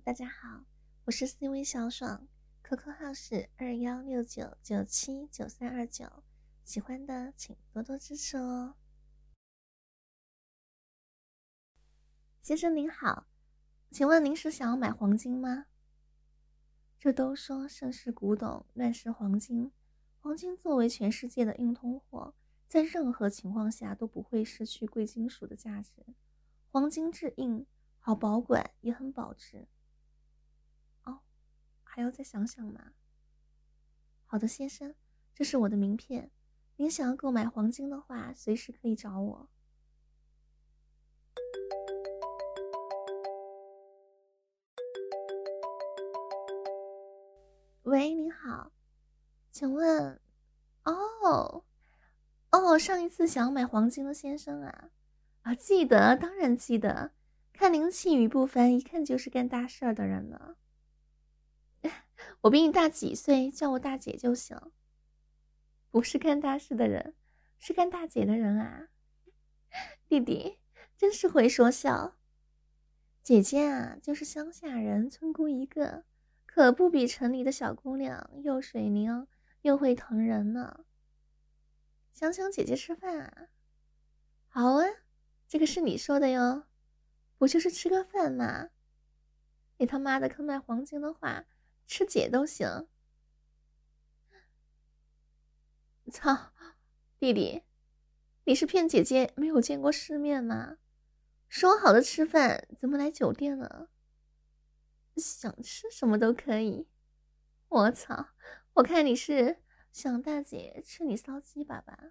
大家好，我是 CV 小爽，QQ 号是2169979329，喜欢的请多多支持哦。先生您好，请问您是想要买黄金吗？这都说盛世古董，乱世黄金，黄金作为全世界的硬通货，在任何情况下都不会失去贵金属的价值。黄金质硬，好保管，也很保值。哦，还要再想想吗？好的，先生，这是我的名片，您想要购买黄金的话，随时可以找我。喂，您好，请问，上一次想要买黄金的先生啊，记得，当然记得，看您气宇不凡，一看就是干大事儿的人呢。我比你大几岁，叫我大姐就行。不是干大事的人，是干大姐的人啊。弟弟，真是会说笑。姐姐啊，就是乡下人，村姑一个，可不比城里的小姑娘又水灵又会疼人呢。想请姐姐吃饭啊？好啊，这个是你说的哟，不就是吃个饭吗？你他妈的肯买黄金的话，吃姐都行。操，弟弟，你是骗姐姐没有见过世面吗？说好的吃饭，怎么来酒店了？想吃什么都可以。我操，我看你是想大姐吃你骚鸡巴吧？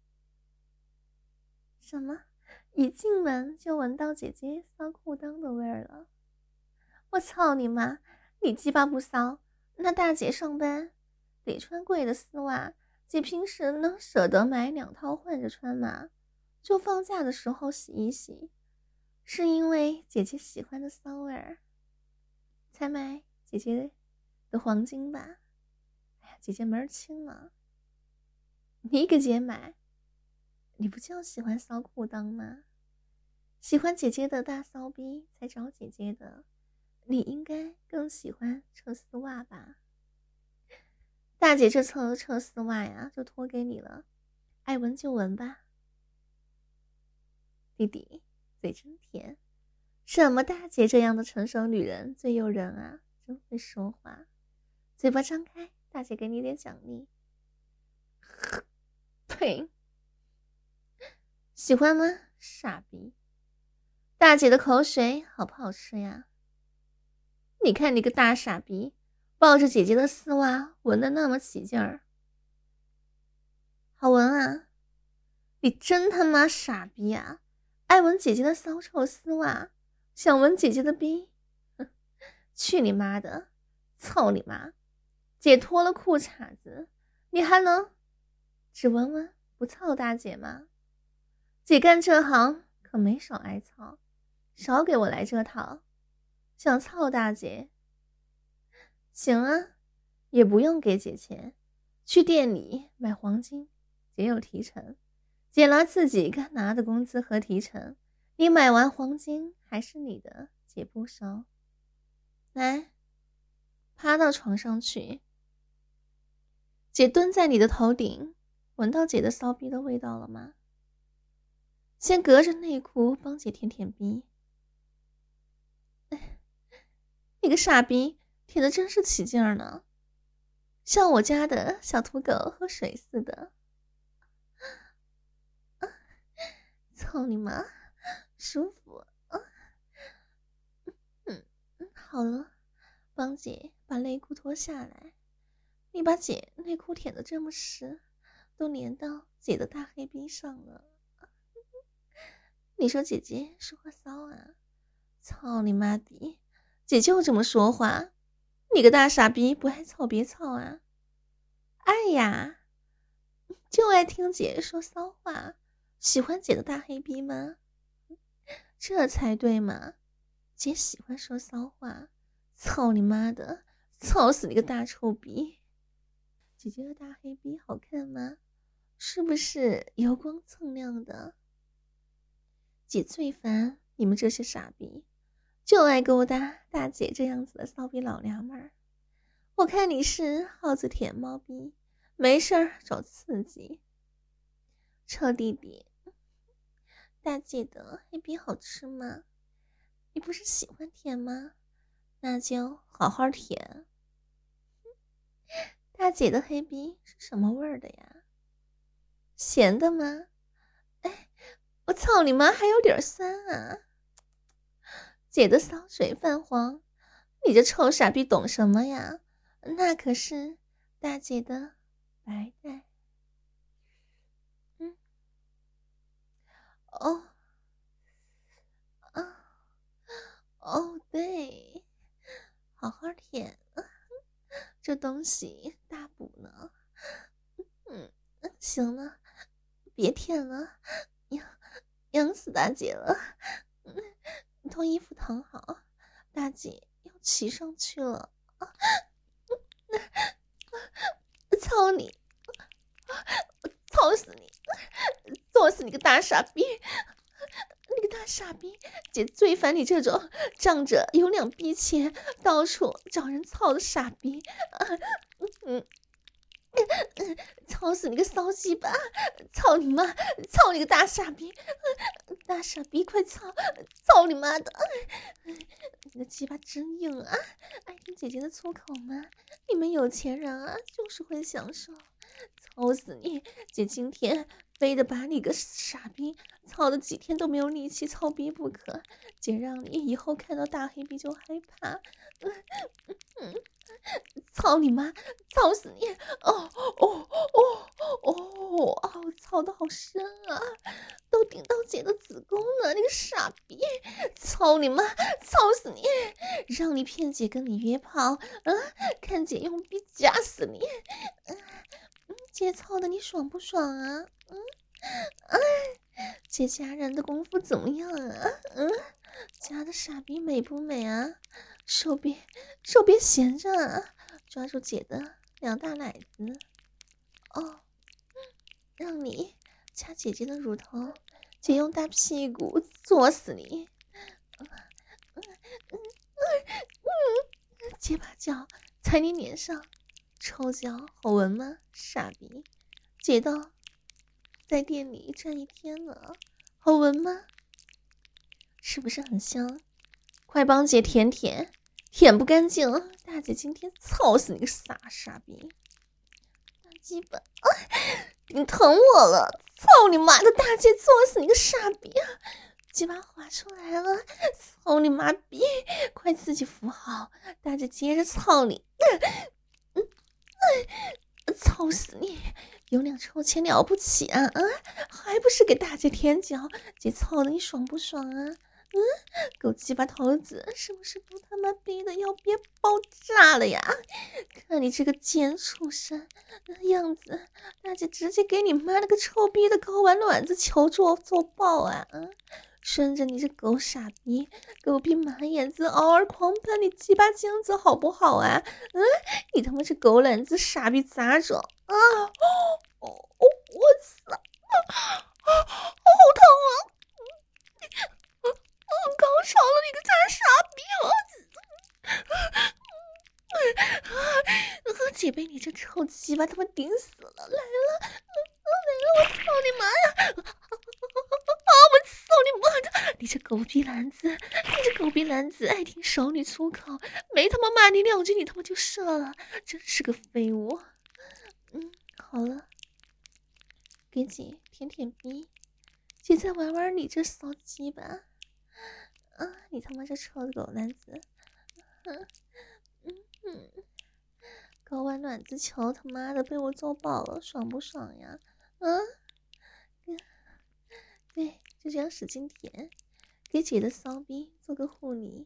什么？一进门就闻到姐姐骚裤裆的味儿了？我操你妈！你鸡巴不骚，那大姐上班得穿贵的丝袜，姐平时能舍得买2套换着穿吗？就放假的时候洗一洗，是因为姐姐喜欢的骚味儿才买姐姐的黄金吧？哎呀，姐姐门儿清了，你给姐买，你不就喜欢骚裤裆吗？喜欢姐姐的大骚逼才找姐姐的，你应该更喜欢扯丝袜吧？大姐这层扯丝袜呀，就托给你了，爱闻就闻吧。弟弟，嘴真甜，什么大姐这样的成熟女人最诱人啊，真会说话。嘴巴张开，大姐给你点奖励。呸！喜欢吗？傻逼！大姐的口水好不好吃呀？你看你个大傻逼，抱着姐姐的丝袜闻得那么起劲儿。好闻啊！你真他妈傻逼啊！爱闻姐姐的骚臭丝袜，想闻姐姐的逼？去你妈的！操你妈！姐脱了裤衩子，你还能只闻闻不操大姐吗？姐干这行可没少挨操，少给我来这套。想操大姐？行啊，也不用给姐钱，去店里买黄金，姐有提成，姐拿自己该拿的工资和提成，你买完黄金还是你的，姐不收。来，趴到床上去，姐蹲在你的头顶，闻到姐的骚逼的味道了吗？先隔着内裤帮姐舔舔逼。你个傻逼，舔的真是起劲儿呢，像我家的小土狗喝水似的。操你妈，舒服。好了，帮姐把内裤脱下来。你把姐内裤舔得这么湿，都粘到姐的大黑逼上了。你说姐姐说话骚啊？操你妈逼，姐就这么说话。你个大傻逼，不爱操别操啊！爱呀，就爱听姐说骚话，喜欢姐的大黑逼吗？这才对嘛，姐喜欢说骚话。操你妈的，操死你个大臭逼！姐姐的大黑逼好看吗？是不是油光锃亮的？姐最烦你们这些傻逼， 就爱勾搭大姐这样子的骚逼老娘们儿。我看你是耗子舔猫逼，没事儿找刺激。臭弟弟，大姐的黑逼好吃吗？你不是喜欢甜吗？那就好好舔。大姐的黑逼是什么味儿的呀？咸的吗？哎，我操你妈，还有点酸啊！姐的骚水泛黄，你这臭傻逼懂什么呀？那可是大姐的白带。哦，啊，哦，对，好好舔，这东西大补呢。行了，别舔了，痒死大姐了。脱衣服躺好，大姐要骑上去了。操你！操死你！作死你个大傻逼！你个大傻逼！姐最烦你这种仗着有两逼钱到处找人操的傻逼！操死你个骚鸡巴！操你妈！操你个大傻逼！大傻逼，快操！操你妈的！你的鸡巴真硬啊！爱听姐姐的粗口吗？你们有钱人啊，就是会享受。操死你！姐今天非得把你个傻逼操了几天都没有力气操逼不可。姐让你以后看到大黑逼就害怕。操你妈！操死你！哦哦哦哦！操的好深啊，都顶到姐的子宫了！你个傻逼！操你妈！操死你！让你骗姐跟你约炮，看姐用逼夹死你！姐操的你爽不爽啊？姐夹人的功夫怎么样啊？夹的傻逼美不美啊？手别闲着啊！抓住姐的两大奶子，让你掐姐姐的乳头，姐用大屁股坐死你！姐把脚踩你脸上，臭脚好闻吗？傻逼！姐到在店里站一天了，好闻吗？是不是很香？快帮姐舔舔，舔不干净，大姐今天操死你个傻逼！大鸡巴，你疼我了！操你妈的，大姐作死你个傻逼啊！鸡巴滑出来了，操你妈逼！快自己扶好，大姐接着操你！操死你！有两臭钱了不起啊？还不是给大姐舔脚？姐操的你爽不爽啊？狗鸡巴头子是不是都他妈逼的要憋爆炸了呀？看你这个贱畜生那样子，大姐直接给你妈那个臭逼的睾丸卵子球做爆啊！顺着你这狗傻逼狗逼马眼子嗷嗷狂喷你鸡巴精子好不好啊？你他妈这狗卵子傻逼杂种啊！我操！好疼啊！高潮了，你个大傻逼！姐被你这臭鸡巴他妈顶死了！来了！我操你妈呀！我操你妈的！你这狗逼篮子，爱听熟女粗口，没他妈骂你两句，你他妈就射了，真是个废物！好了，给姐舔舔逼，姐再玩玩你这骚鸡吧！你他妈这臭狗男子！睾丸卵子球他妈的被我做爆了，爽不爽呀？对，就这样使劲舔，给姐的骚逼做个护理。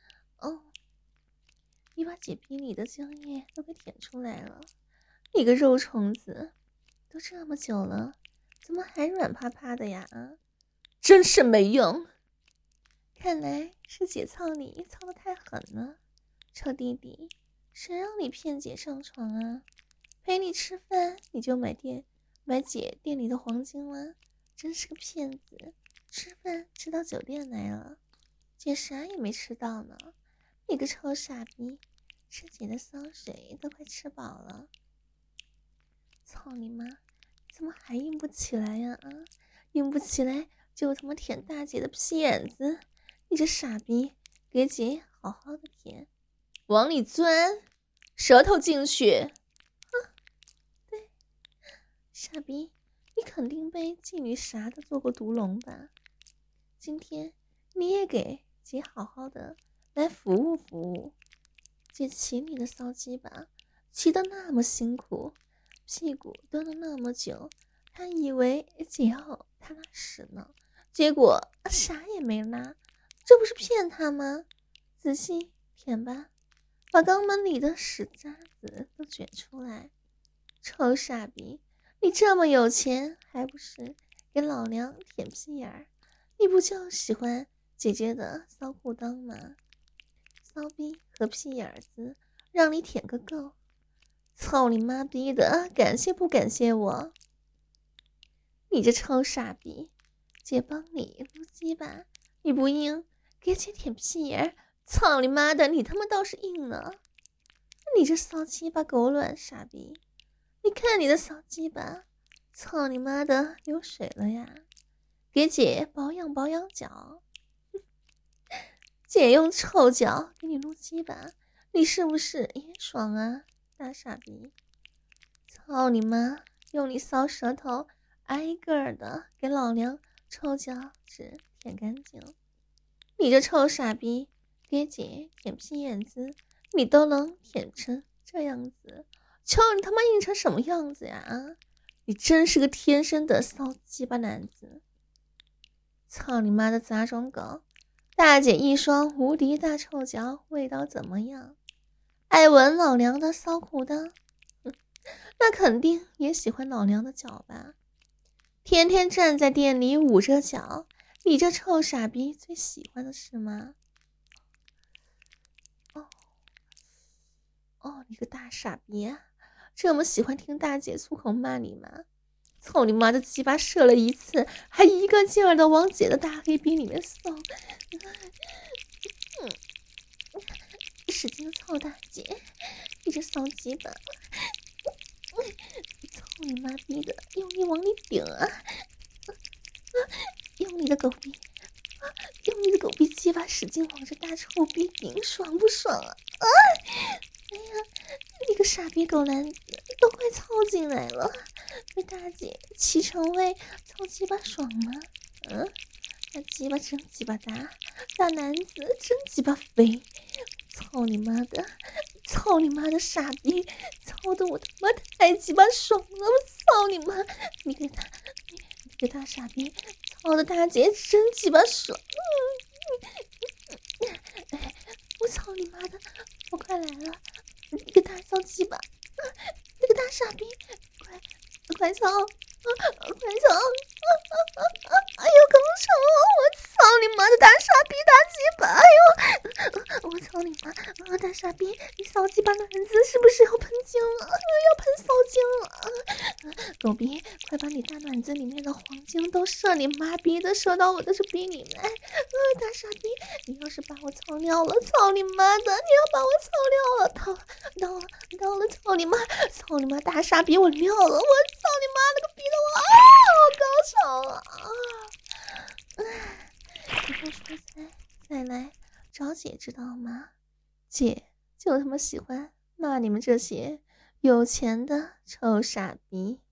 你把姐逼里的精液都给舔出来了，你个肉虫子，都这么久了，怎么还软趴趴的呀？真是没用！看来是姐操你操得太狠了，臭弟弟，谁让你骗姐上床啊？陪你吃饭你就买姐店里的黄金了，真是个骗子！吃饭吃到酒店来了。 姐啥也没吃到呢，你个臭傻逼，吃姐的骚水都快吃饱了。操你妈，怎么还硬不起来呀？硬不起来就他妈舔大姐的屁眼子！你这傻逼，给姐好好的舔，往里钻，舌头进去。对，傻逼，你肯定被妓女啥的做过毒龙吧？今天你也给姐好好的来服务服务。姐骑你的骚鸡巴，骑得那么辛苦，屁股蹲了那么久，他以为姐要他拉屎呢，结果啥也没拉，这不是骗他吗？仔细舔吧，把肛门里的屎渣子都卷出来。臭傻逼，你这么有钱，还不是给老娘舔屁眼儿？你不就喜欢姐姐的骚裤裆吗？骚逼和屁眼子让你舔个够！操你妈逼的，感谢不感谢我？你这臭傻逼，姐帮你撸鸡巴，你不硬，给姐舔屁眼！操你妈的，你他妈倒是硬呢！你这骚鸡巴狗卵傻逼，你看你的骚鸡巴，操你妈的，流水了呀！给姐保养保养脚。姐用臭脚给你撸鸡巴，你是不是也爽啊，大傻逼？操你妈！用你骚舌头挨个的给老娘臭脚趾舔干净。你这臭傻逼，给姐舔屁眼子，你都能舔成这样子，瞧你他妈硬成什么样子呀？你真是个天生的骚鸡巴男子！操你妈的杂种狗！大姐一双无敌大臭脚，味道怎么样？爱闻老娘的骚裤裆，那肯定也喜欢老娘的脚吧？天天站在店里捂着脚，你这臭傻逼最喜欢的是吗？哦，你个大傻逼啊！这么喜欢听大姐粗口骂你吗？操你妈的鸡巴射了一次，还一个劲儿的往姐的大黑逼里面送。使劲操大姐，你这骚鸡巴！操你妈逼的，用力往里顶啊！用你的狗逼，用你的狗逼鸡巴使劲往这大臭逼顶，爽不爽啊？哎呀，你个傻逼狗男子，都快操进来了，被大姐骑成位，操鸡巴爽吗？大鸡巴真鸡巴大，大男子真鸡巴肥，操你妈的，操你妈的傻逼，操的我他妈太鸡巴爽了，我操你妈！你个大傻逼，操的大姐真鸡巴爽！我操你妈的，我快来了！你个大骚鸡巴，你个大傻逼，快操！快操！哎呦，高潮了！我操你妈的大傻逼大鸡巴！哎呦，我操你妈！大傻逼，你骚鸡巴卵子是不是要喷精了？要喷骚精了！狗逼，快把你大卵子里面的黄精都射你妈逼的，射到我的这逼里来！大傻逼，你要是把我操尿了，操你妈的！你要把我操尿了，到了！操你妈！操你妈！大傻逼，我尿了！我操你妈了个逼的我！好高潮啊！以后说再来找姐知道吗？姐就他妈喜欢骂你们这些有钱的臭傻逼。